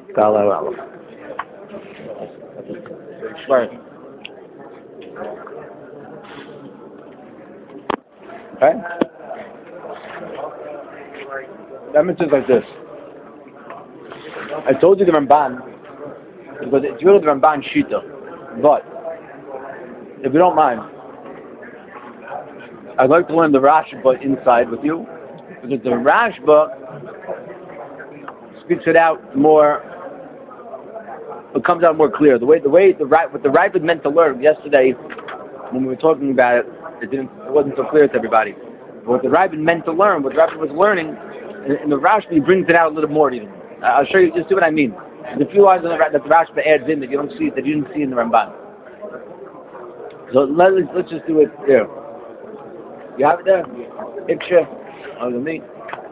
Kala Aleph. Right. Okay? That means it's like this. I told you the Ramban, because it's really the Ramban Shita. But, if you don't mind, I'd like to learn the Rashba inside with you, because the Rashba speaks it out more. It comes out more clear. What the Ravid meant to learn yesterday, when we were talking about it, it wasn't so clear to everybody. But what the Ravid meant to learn, what the Ravid was learning, in the Rashba brings it out a little more even. I'll show you, just see what I mean. There's a few lines that the Rashba adds in that you don't see, that you didn't see in the Ramban. So let's just do it here. You have it there? Picture. Me.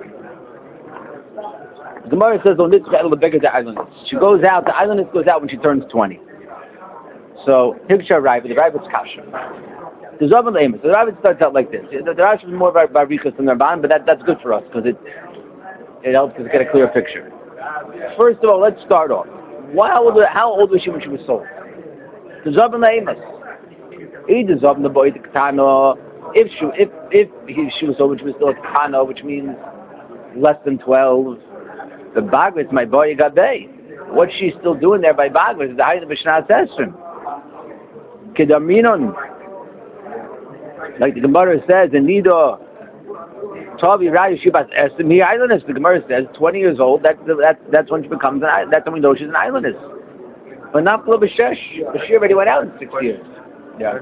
The Gemara says, she goes out, the islandess goes out when she turns 20. So, Hibsha Ravid, the Ravid's Kasha. The Zavan Amos, the Ravid starts out like this. The Rashi is more about Rikas than the Ramban, but that's good for us, because it helps us get a clear picture. First of all, let's start off. How old was she when she was sold? The Zavan Amos. Either Zavan the boy, the Katana, if she was sold when she was still a Katana, which means less than 12, the Bagris, my boy, Gabe. What's she still doing there by Bagris? The height of Mishnah Esrim. Kedaminon. Like the Gemara says, in Nido, Tavi Rayu Shibas Esrim, here islandess, the Gemara says, 20 years old, that's when she becomes an islandess. That's when we know she's an islandess. But not Kula B'Shesh. But she already went out in 6 years. Yeah.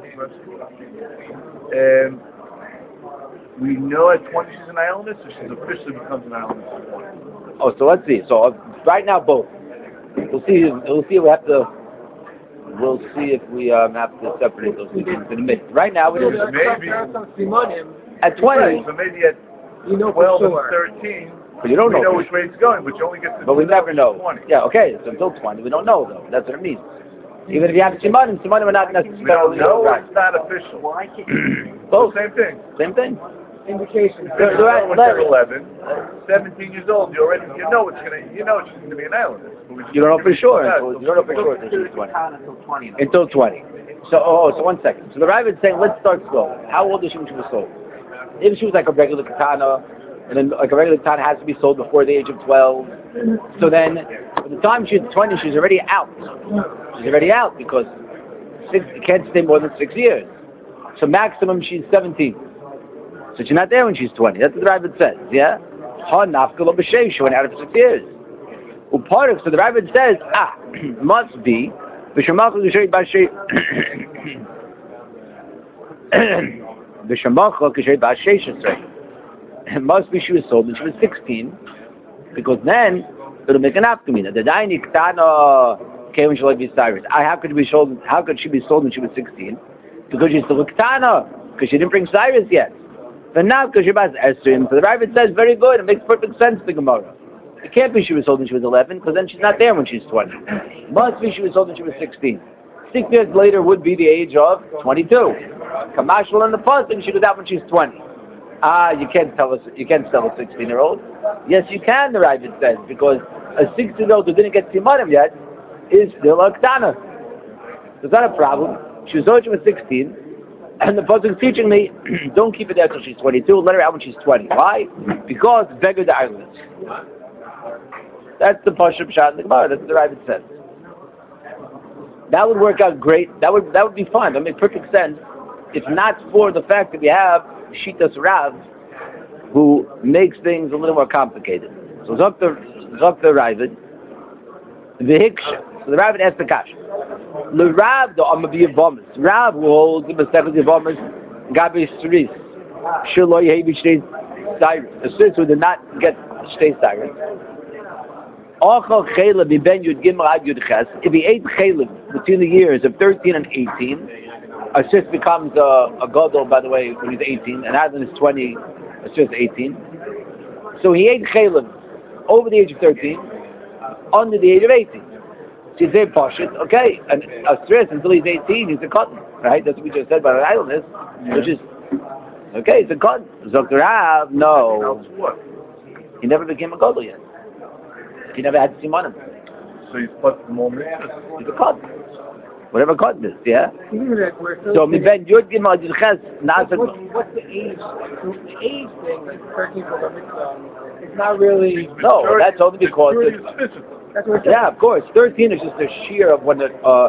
We know at 20 she's an islandess, or she officially becomes an islandess at 20? Oh, so let's see. So right now, both. We'll see. We'll see. We'll see if we have to separate those two things in a minute. Right now, we don't. Maybe at 20. So maybe at 12 and 13. But you don't know. We know which way it's going, but you only get to. But we never know. 20. Yeah. Okay. So until 20, we don't know though. That's what it means. Even if you have simanim are not necessarily. We don't know. It's not official. Both. Same thing. Same thing. Indication. When you're 11, 17 years old, you know she's going to be an islandess. You don't know for sure. You don't know for sure until she's 20. Until 20. So, so 1 second. So the Ravid is saying, let's start slow. How old is she when she was sold? If she was like a regular katana, and then like a regular katana has to be sold before the age of 12. So then, by the time she's 20, she's already out. She's already out because you can't stay more than 6 years. So maximum she's 17. So she's not there when she's 20. That's what the Ravid says, yeah? She went out for 6 years. So the Ravid says, must be, it must be she was sold when she was 16, because then it'll make an afkamina. The Daini Ktana came when she like be Cyrus. How could she be sold when she was 16? Because she's still a Ktana, because she didn't bring Cyrus yet. But now, because you're about Esrim, so the Ravid says, very good, it makes perfect sense to Gemara. It can't be she was sold when she was 11, because then she's not there when she's 20. Must be she was sold when she was 16. 6 years later would be the age of 22. Kamashal in the past, and she was out when she's 20. You can't sell a 16-year-old. Yes, you can, the Ravid says, because a 16-year-old who didn't get Simanim yet is still a Ktana. It's not a problem. She was sold when she was 16. And the pasuk is teaching me, don't keep it there till she's 22, let her out when she's 20. Why? Because beggar the islands. That's the pasuk shot in the Gemara. That's what the Ravid says. That would work out great. That would be fine. That would make perfect sense. If not for the fact that we have Shitas Rav, who makes things a little more complicated. So Zokter Ravid, the Hiksha. So the Ravid asked the Kasha. The Rav, the Amavi Rav holds the Masechet Yavamas, Gabi Sris, Shilo Yehi Shtei Cyrus. The Sris who did not get Shtei Cyrus. Ochel Chelev Ben Yud Gimel Ad Yud Ches. If he ate Chelev between the years of 13 and 18, a Sris becomes a Gadol, by the way, when he's 18, and Adon is 20, a Sris 18. So he ate Chelev over the age of 13, under the age of 18. She's very poshut, okay, and a stress until he's 18, he's a cotton, right? That's what we just said about an islandess, which is, okay, it's a cotton. Dr. Rav, no. He never became a gadol yet. He never had to see money. So he's put the more mitzvahs. He's a cut. Whatever cut is, yeah? Even that we're still So, mi ben yud gimel yud ches, what's the age? The age thing, like 13 for the mitzvah, it's not really. No, that's only because Maturity it's, is physical. That's what yeah, of course. 13 is just a sheer of when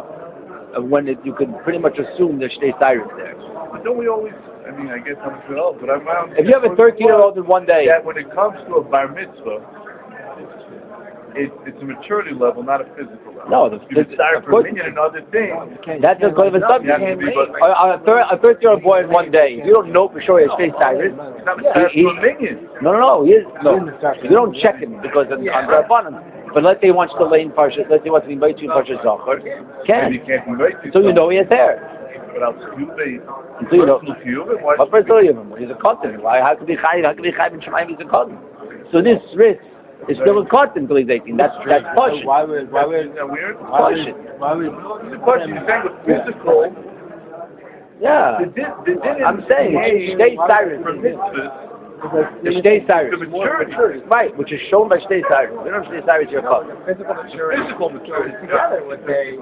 you can pretty much assume there's shtei sirens there. But don't we always, I mean, I guess I'm too old, but I'm around. If you have a 13-year-old in one day, That when it comes to a bar mitzvah, it's a maturity level, not a physical level. No, you desire of for course. minion and other things. That's a kind of a subject. You have to be, but A 13-year-old boy in one day, you don't know for sure he's shtei sirens. it's not desire for a minion. No, he is. No, you don't check him because on Rabbanan. But let's say he wants to lay in Parsha, let's say he wants to be made to Parsha Zachor, And you can't be right. so you know he is there. But I'll stupid. Until you know. Why But first of all, he's a cotton. Why? How could he chai? How could he chai in Shemaim? He's a cotton. So this risk is still a cotton until he's 18. That's Pashut. Why would Isn't that weird? Pashut. The question you're saying with physical. Yeah. I'm saying shtei sirens. For mitzvahs, The shtei sirens. the maturity. Right, which is shown by shtei sirens. We don't have shtei sirens, you're a cotton. physical maturity Physical maturity. together with a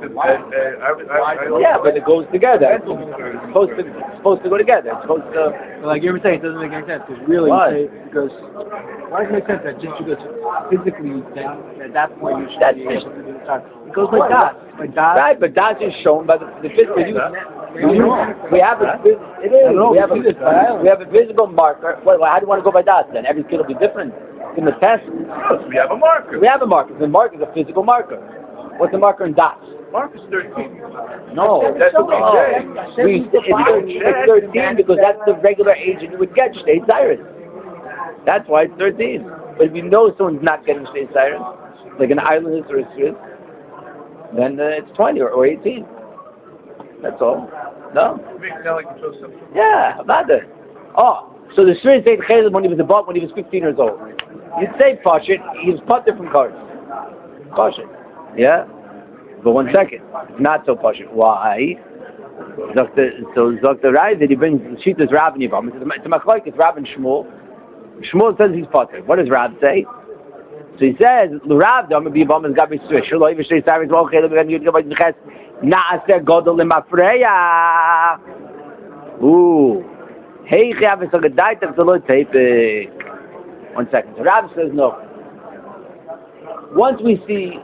Yeah, but it goes together. It's supposed to go together. It's supposed to. like you were saying, it doesn't make any sense because really, Why? because why does it make sense that just because physically, then at that point you should That's be it. able to do the time. It goes like that, Right, but that is shown by the physical. We have a it is. We have a physical marker. Well, how do you want to go by that then? Every kid will be different. In the test, We have a marker. we have a marker. The marker is a physical marker. What's the marker in dots? Mark is 13. No, That's what we say. It's 13 because that's the regular age that you would get shtei sirens. That's why it's 13. But if you know someone's not getting shtei sirens, like an islandist or a Swiss, then it's 20 or 18. That's all. No? Make it sound like it's so simple. Yeah, about it. Oh, so the Swiss ate Chaylim when he was about when he was 15 years old. You'd say Pashut, he was putter from cards. Pashut. Yeah? But 1 second. It's not so Pashut. Why? Dr. Rai that he brings Shita's Rav and Yivam. It's a machlok, it's Rav and Shmuel. Shmuel says he's putter. What does Rav say? So he says, Rav, I'm going to be Yivam has got to be Swiss. Shalom, even Shtei Sirens, well, Chaylim, and you'd go by the Ches. Na'aseh Godol Lemafreya. Ooh. Hey, Chav is a gedait of the Lord Tepik. 1 second. So Rav says no. Once we see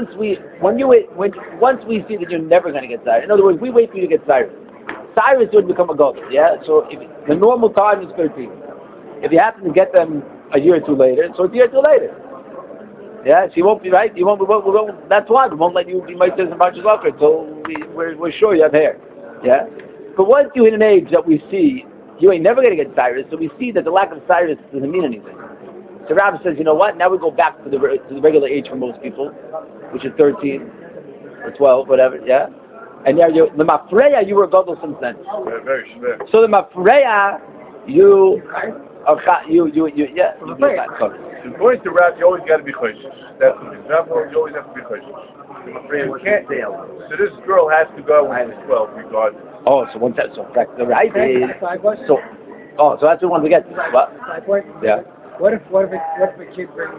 that you're never going to get Cyrus. In other words, we wait for you to get Cyrus. Cyrus would become a god. Yeah. So if the normal time is 13. If you happen to get them a year or two later, so it's a year or two later. Yeah. So you won't be right. You won't. We won't. That's why we won't let you be Meitzes and Parshas Zachor until we're sure you have hair. Yeah. But once you hit an age that we see you ain't never going to get Cyrus, so we see that the lack of Cyrus doesn't mean anything. So Rabbi says, you know what? Now we go back to the regular age for most people, which is 13 or 12, whatever. Yeah. And now the Mafreya, you were a godel since then. Very schwer. So the Mafreya, you yeah. According to Rav, you always got to be choishes. That's what it is. Rav, you always have to be choishes. You can't. So this girl has to go when she's 12, regardless. Oh, so one time, so the right is so. Oh, so that's what we want to get. What? Side point? Yeah. What if a kid brings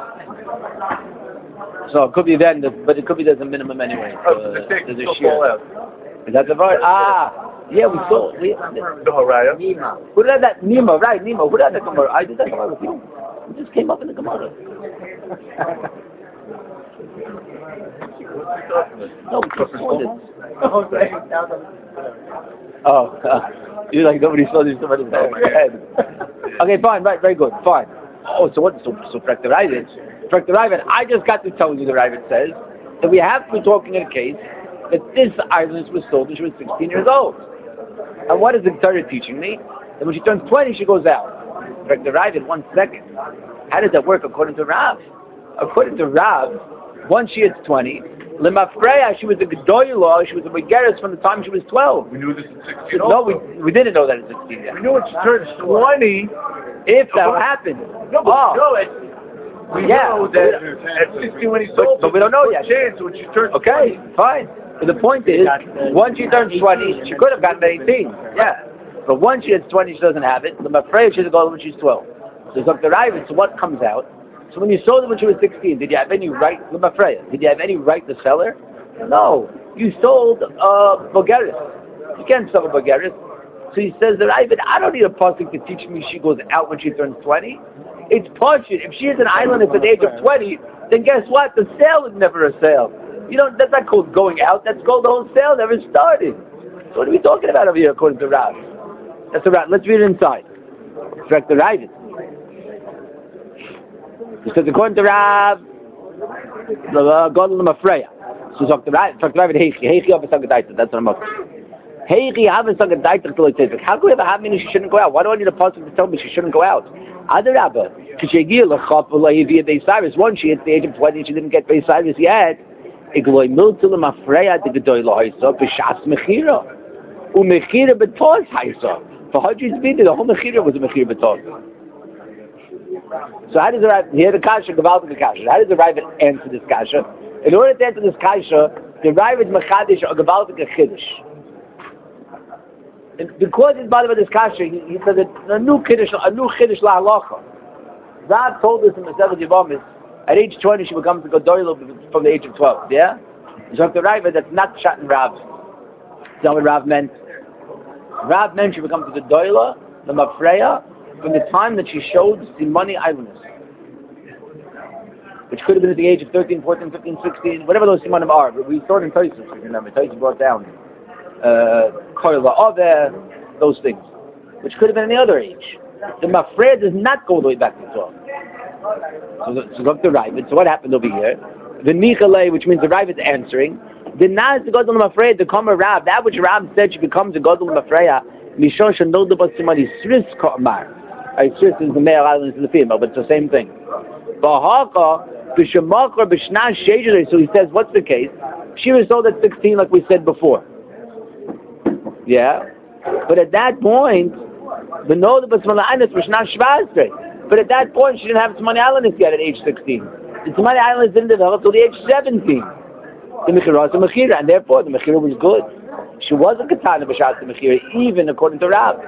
So it could be then, but it could be there's a minimum anyway. The thing There's still a shear. fall out. Is that the word? Yeah, we saw. The Haraya. Who did that? Nima, right? Nima. Who did that Gemara? I did that Gemara with you. It just came up in the Gemara. No, we just saw this. You like nobody saw this somebody's head. Okay, fine, right, very good, fine. Oh, so what? So Dr. Ravid, I just got to tell you the Ravid says that we have to be talking in a case that this island was sold when she was 16 years old. And what is the Torah teaching me? That when she turns 20, she goes out. Dr. Ravid, 1 second. How does that work according to Rav? According to Rav, once she hits 20, Lemafreya, she was a Gedoylah, she was a Begeris from the time she was 12. We knew this at 16. No, we didn't know that at 16 yet. We knew when she turned 20. If that happened. No, but we know that at 16 when he sold, but we don't know yet. Chance when she turns 20. Okay, fine. But the point is, once she turns 20, she could have gotten 18. Yeah. But once she hits 20, she doesn't have it. Lemafreya, she's a girl when she's 12. So Dr. Ivan, so what comes out? So when you sold it when she was 16, did you have any right, did you have any right to sell her? No. You sold Bulgaris. You can't sell a Bulgaris. So he says that I don't need a pasuk to teach me she goes out when she turns 20. It's partial. If she is an island at the age of 20, then guess what? The sale is never a sale. That's not called going out. That's called the whole sale never started. So what are we talking about over here according to Rav? That's the Rav. Let's read it inside. Correct the Rav. Because according to Rav, Godel Mafreya. So talk to Rav. Heichi of a Sagadaita. That's what I'm up. Heichi have a Sagadaita till it says, how can we ever have meaning she shouldn't go out? Why do I need a pasuk to tell me she shouldn't go out? Other Rabba, because she once she hits the age of 20, she didn't get Beis Cyrus yet. Igloy miltul Mafreya the Gedoyla Haisa b'Shas Mechira. Umechira b'Toz Haisa. For hundreds of people, the whole Mechira was a Mechira b'Toz. So how does the Rav, here the Kasha, Gavaldik the Kasha, how does the Rav answer this Kasha? In order to answer this Kasha, the Rav is Mechadish or Gavaldik a Chiddush. Because it's bothered by this Kasha, he says it's a new Chiddush la halacha. Rav told us in the Masechet Yevamos, at age 20 she becomes a Gedoyla from the age of 12, yeah? So the Rav, that's not Pshat in Rav. That's not what Rav meant. Rav meant she becomes a Gedoyla, the Mafreya, from the time that she showed Simani Islanders, which could have been at the age of 13, 14, 15, 16, whatever those Simanim are. But we saw it in Taisus, if you remember. Taisus brought down Koyla Ove, those things, which could have been any other age. The Mafreya does not go all the way back to 12. So look the Ravid. So what happened over here? The Nichale, which means the Ravid is answering. The Naz, the Godel Mafreya, the Kama Rav, that which Rav said she becomes a Godel Mafreya, Mishon Shanol Deba Simani Sris Ka'amar. Sris is the male, island is the female, but it's the same thing. So he says, what's the case? She was sold at 16, like we said before. Yeah? But at that point, but at that point, she didn't have Tzmani Islanders yet at age 16. The Tzmani Islanders didn't develop till the age 17. The Mechira was a Mechira, and therefore the Mechira was good. She was a Katana B'Shat Mechira, even according to Rav.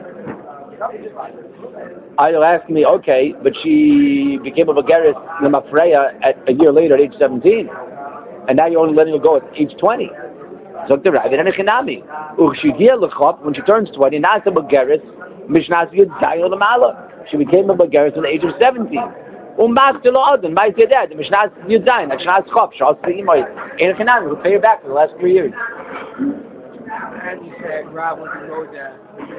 You'll ask me, okay, but she became a Bulgaris Mafreya at a year later at age 17, and now you're only letting her go at age 20. So the Rav and Echinami. When she turns 20, Nasa Bulgaris, Mishnas Yud Zayin Lamala. She became a Bulgaris at the age of 17. Umbach to Lawden, might say that, the Mishnas Yud Zayin, Mishnas Chop, Shas Imoy, and Echinami will pay her back for the last 3 years. And you said, Rob, when you know that,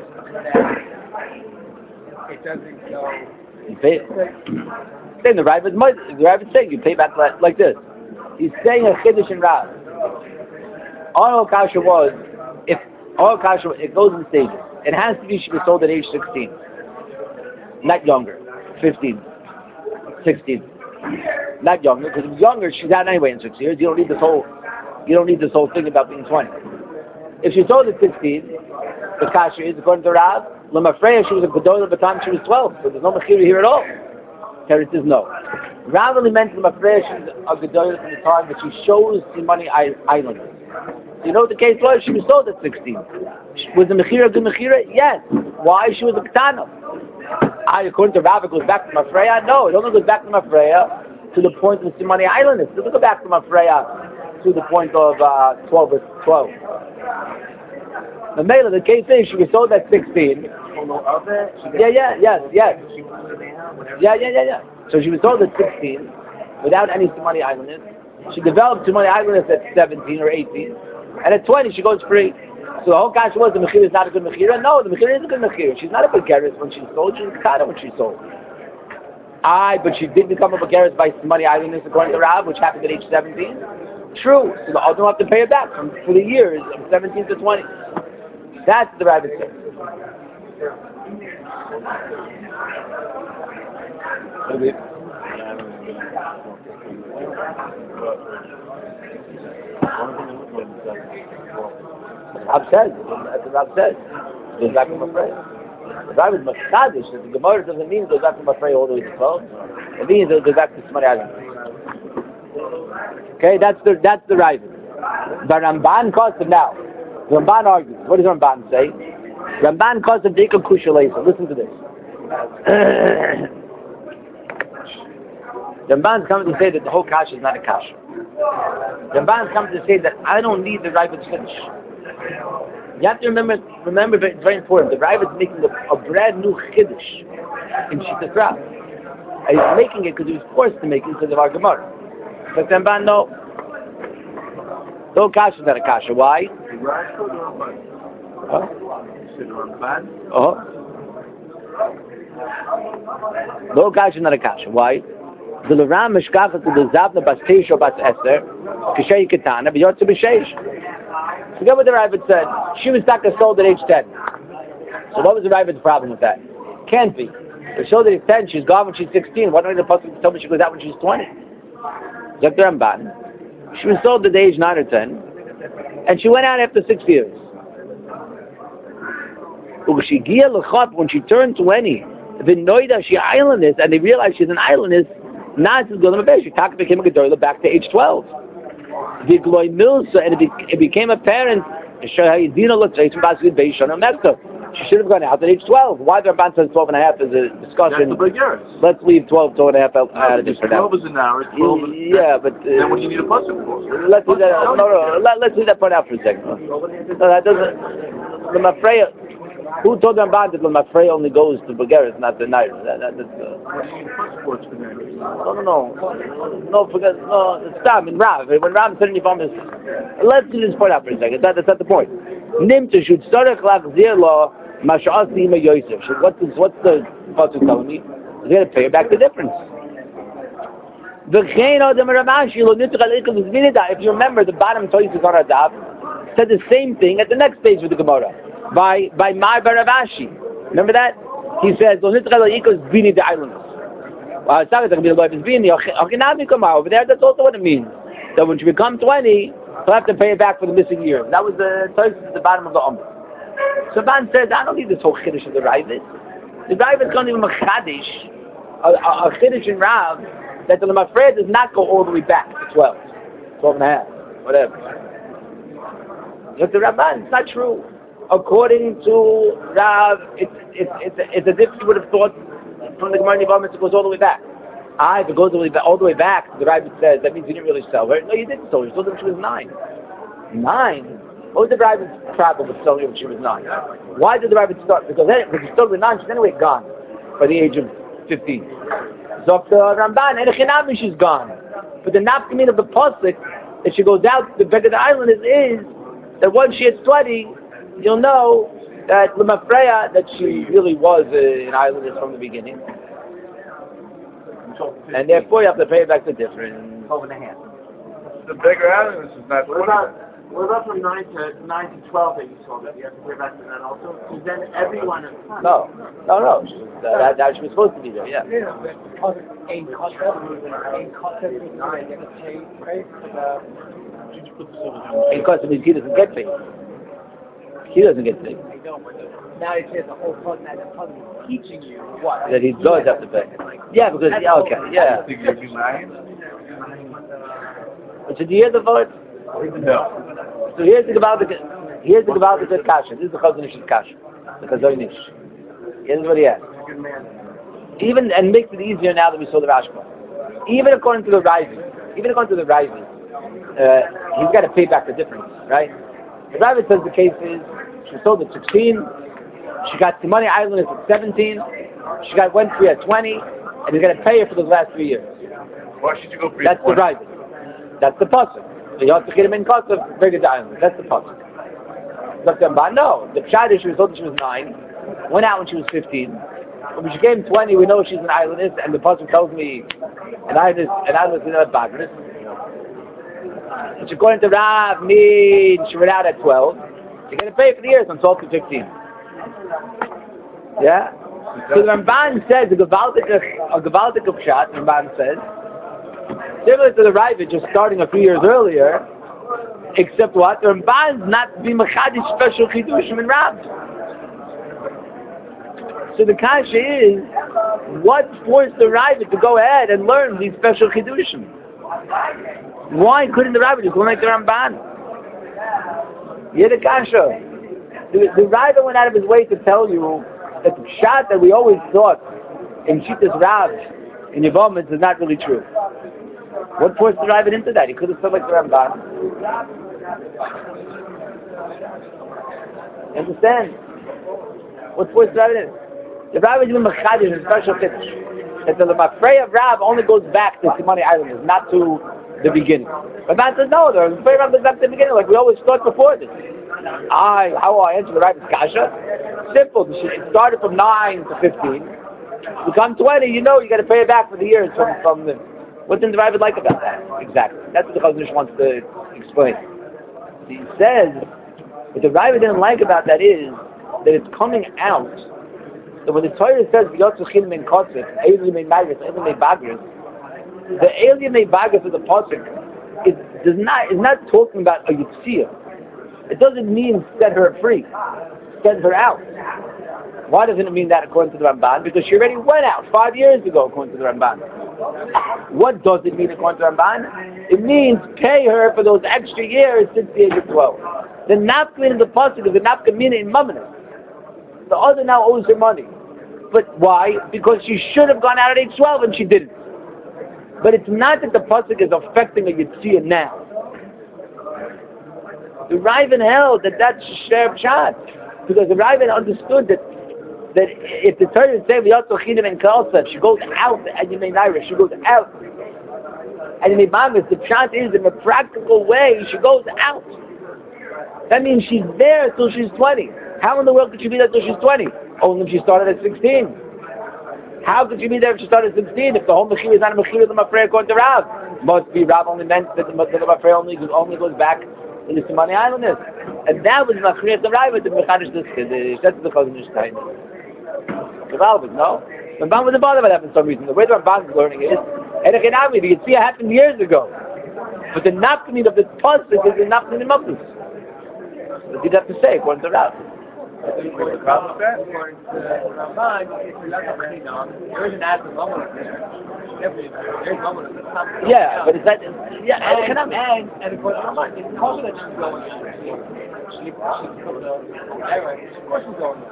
it doesn't go. You pay it. Then the Rav is saying you pay back like this. He's saying a Chiddush in Rav. All Kasha was, it goes in stages. It has to be she was sold at age 16. Not younger. 15. 16. Not younger, because if it's younger, she's out anyway in 6 years. You don't need this whole thing about being 20. If she sold at 16, the Kasha is, according to Rav, Lamafreya, she was a Gedoyla by the time she was 12, so there's no Mechira here at all. Teretz says no. Rav only meant Lamafreya, she's a Gedoyla from the time that she shows Simani Islanders. So you know what the case was? She was sold at 16. Was the Mechira a good Mechira? Yes. Why? She was a Ketana. According to Rav, it goes back to Mafreya? No, it only goes back to Mafreya to the point of Simani Islanders. It doesn't go back to Mafreya to the point of 12 or 12. The Mela, the case is she was sold at 16. Yeah. So she was sold at 16 without any Simani Islanders. She developed Simani Islanders at 17 or 18. And at 20 she goes free. So the whole Kasha was the Mechira is not a good Mechira. No, the Mechira is a good Mechira. She's not a Bulgaris when she's sold. She's a Ketana when she's sold. But she did become a Bulgaris by Simani Islanders according to Rav, which happened at age 17. True. So the Adam have to pay her back for the years of 17 to 20. That's the rabbit says. Rav says. That's what Rav says. It goes back to Mafreya. The Rav is Machadish. The Gemara doesn't mean it goes back to Mafreya all the way to 12. It means it goes back to Simani Island. Okay, that's the Rav. The Ramban calls him now. Ramban argues. What does Ramban say? Ramban calls him Dika Kushalesa. Listen to this. The Ramban's coming to say that the whole kasha is not a kasha. The Ramban's coming to say that I don't need the Ravid's finish. You have to remember, it's very important. The Ravid's making a brand new chiddush in Shittas Rav. And he's making it because he was forced to make it because of our Gemara. But the Ramban, no. The whole kasha is not a kasha. Why? No kasha is not a kasha. Why? The Laram Mishkachat to the Zavna Bas Teish or Bas Eser, Kishei Ketana, B'yotze B'sheish. Forget what the Ravid said. She was not sold at age 10. So what was the Ravid's problem with that? Can't be. If she sold at age 10, she's gone when she's 16. Why don't the Pasuk tell me she goes out when she's 20? Zok the Ramban. She was sold at age 9 or 10, and she went out after 6 years. When she turned 20, the Noida, she islandess, and they realized she's an islandess. Now she's going to be she became a Gedola back to age 12. The Gloy Milsa, and it became apparent. She should have gone out at age 12. Why the Ramban says 12 and a half is a discussion. Let's leave 12 and a half out of this for now. 12 is an hour. 12 is but then what do you need a pasuk for? Let's leave that. Let's leave that part out for a second. No, that doesn't. The Mafreya. Who told them about it? The Mafreya only goes to Bulgaria, not the Naira. No, forget. No, stop. In Rav, when Rav said in the farm, let's do this point out for a second. That's not the point. Nimta should start a clock zero. Masha'asi ma Yosef. What's the pasuk telling me? He's going to pay her back the difference. If you remember, the bottom Toysus on our daf said the same thing at the next page with the Gemara by Mar Baravashi. Remember that? He says, over there, that's also what it means. That when she becomes 20, he'll have to pay it back for the missing year. That was the Toysus at the bottom of the Ummah. So Ban says, I don't need this whole chiddush of the Ravid. The Ravid can't even make a chiddush in Rav that the Lamafred does not go all the way back to 12 and a half, whatever. But the Ramban, it's not true. According to Rav, it's as if you would have thought from the Gemara Nivamis it goes all the way back. If it goes all the way back, the Ravid says, that means you didn't really sell her. No, you didn't sell her. You sold her when she was 9. 9? What was the Ravid's problem with selling her when she was 9? Why did the Ravid start? Because when she started with 9, she's anyway gone by the age of 15. So if the Ramban, and she's gone. But the nafkamin of the pasuk that she goes out to beg of the island is that once she hits 20, you'll know that Lemafreya, that she really was an islandess from the beginning. And therefore you have to pay back the difference. 12 and a half. The bigger islandess is not 20. What about from 9 to 12 that you sold it? You have to pay back to that also? Because then everyone is... No. That she was supposed to be there, yeah. In custom, he doesn't get paid. He doesn't get paid. Now it says the whole person that is teaching you what? That he does have to pay. Yeah, because, yeah. So do you hear the vote? No. So here's the Gavaldik Kasha. This is the Chazonish's Kasha. The Chazonish. Here's what he has. Even, and makes it easier now that we saw the Rashba. Even according to the Ravid, he's got to pay back the difference, right? The Ravid says the case is, she sold at 16, she got Timani Islanders at 17, she went free at 20, and he's going to pay her for those last 3 years. Why should you go free? That's the Ravid. That's the pasuk. So you have to get him in cost of bigger island. That's the pasuk. No, the Pshad she was told she was 9, went out when she was 15. When she came 20, we know she's an islandess, and the pasuk tells me an islandess is not a badness. Which according to Rav means she went out at 12. You're going to pay for the years from 12 to 15. Yeah? So the Ramban says, a Gavaldik Pshat, Ramban says, similar to the Ravid just starting a few years earlier, except what? The Ramban's not be Machadish special Chidushim in Rav. So the Kasha is, what forced the Ravid to go ahead and learn these special Chidushim? Why couldn't the Ravid just go like the Ramban? Yeah, the Kasha. The Ravid went out of his way to tell you that the Pshat that we always thought in Shittas Rav in Yevamos is not really true. What forced the Ravid into that? He could have said like the Ramban. You understand? What forced the Ravid in? The Ravid is a special finish. That the Mafrei of Rav only goes back to Simoni Islanders, not to the beginning. But man says no, the Mafrei of Rav goes back to the beginning, like we always thought before this. How will I answer the Ravid's kasha? Simple. It started from 9 to 15. Become 20, you know you got to pay it back for the years from the. What did the Ravid like about that? Exactly. That's what the Chazon Ish wants to explain. He says what the Ravid didn't like about that is that it's coming out. So when the Torah says Yotzuchim min Kotzif, Eilim min Magris, Eilim min Bagris, the Eilim min Bagris of the pasuk is not talking about a Yitzhiyah. It doesn't mean set her free, set her out. Why doesn't it mean that according to the Ramban? Because she already went out 5 years ago according to the Ramban. What does it mean according to the Ramban? It means pay her for those extra years since the age of 12. The nafka in the pasuk is the nafka mina in mamana. The other now owes her money. But why? Because she should have gone out at age 12 and she didn't. But it's not that the pasuk is affecting a Yitzhiyah now. The Raven held that that's Sher Pshat. Because the Raven understood that if the Torah is saying V'yotzochinim and Kalsef, she goes out and Yemei Naira, she goes out. And Yemei Mamis, the Pshat is in a practical way, she goes out. That means she's there till she's 20. How in the world could she be there till she's 20? Only if she started at 16. How could she be there if she started at 16? If the whole Mechir is not a Mechir of the Mafrei according to Rav. Must be Rav only meant that the Mafrei only goes back in the Simoni Islanders. And that was Machriach the Rav, the Mechanish this kid, that's the Chazon Ish time. The Rav, no? The Ramban wasn't bothered by that for some reason. The way the Ramban is learning is, and the Yitzhiyah happened years ago. But the nafkamin of the pasuk is the nafkamin of this. What did you have to say according to Rav? There is an act of moment there. There's moment of the Yeah, but is that and according to Ramban, it's also that she's going she put the of course she's going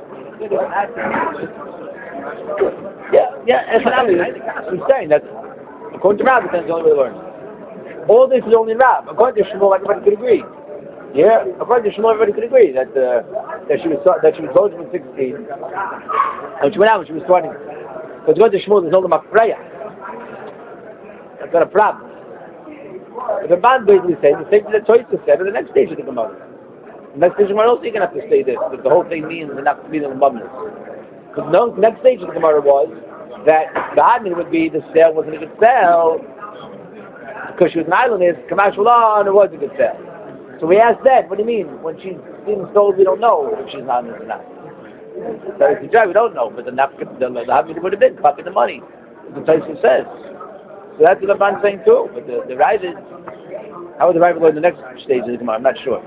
I'm saying that according to Rav, that's the only way to learn. All this is only Rav. According to Shmuel, everybody could agree. Yeah, according to Shmuel, everybody could agree that she was told when 16, and she went out when she was 20. But according to Shmuel, there's only Mafreya. That's not a problem. But the Ramban basically says the same thing that Toysa said in the next stage of the Gemara. The next stage of the Gemara also you're going to have to say this, that the whole thing means enough to be in the Mumnus. Because the next stage of the Gemara was that the Hadmin would be the sale wasn't a good sale because she was an islandess, Kamash Ulah, and it was a good sale. So we asked that, what do you mean? When she's being sold, we don't know if she's not or not. So if you try, we don't know, but the Hadmin would have been fucking the money, as the Tyson says. So that's what the Ramban's saying too. But the Ravid, how would the Ravid go in the next stage of the Gemara? I'm not sure.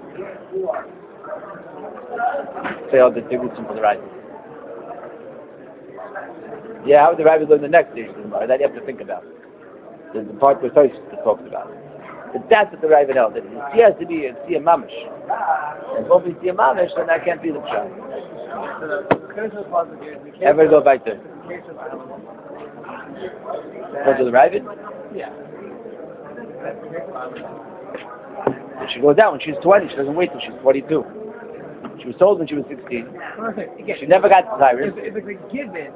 Say all the Tirutzim for the Ravid. Yeah, how would the Ravid go in the next stage of the Gemara? That you have to think about. There's the part where Tyson talks about. But that's what the Ravid held. That she has to be a Mamish. And if we see a Mamish, then that can't be the Pshat. Ever go back there? Go to the Ravid? Yeah. She goes out when she's 20. She doesn't wait till she's 42. She was told when she was 16. She never got the Cyrus. If it's a given,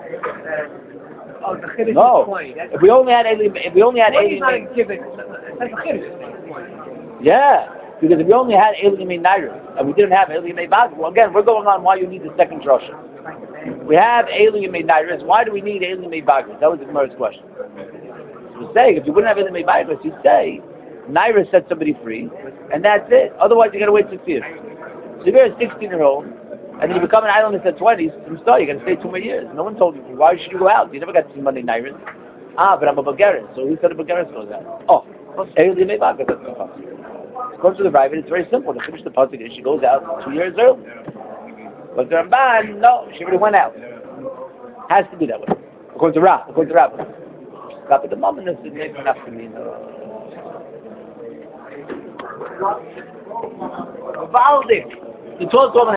the Chiddush no. is 20. If we only had 80, it's not a given. It's like a Chiddush. Yeah, because if we only had Elimei Naira and we didn't have Elimei Bag, well, again, we're going on why you need the second drasha. We have Elimei Naira. Why do we need Elimei Bag? That was the Gemara's question. So we're saying if you wouldn't have Elimei Bag, you'd say Naira set somebody free, and that's it. Otherwise, you got to wait 6 years. So if you're a 16-year-old, and then you become an islandess at 20, from start, you're going to stay 2 more years. No one told you, why should you go out? You never got to see Monday Naira. But I'm a Bulgarian, so who said a Bulgarian goes out? Oh, Elimei Bag, that's the pasuk. According to the Ravid, it's very simple. The Chiddush the pasuk is she goes out 2 years early. But the Ramban, no, she already went out. Has to be that way. According to Rav. But the moment is maybe enough to me. Valdik. The 12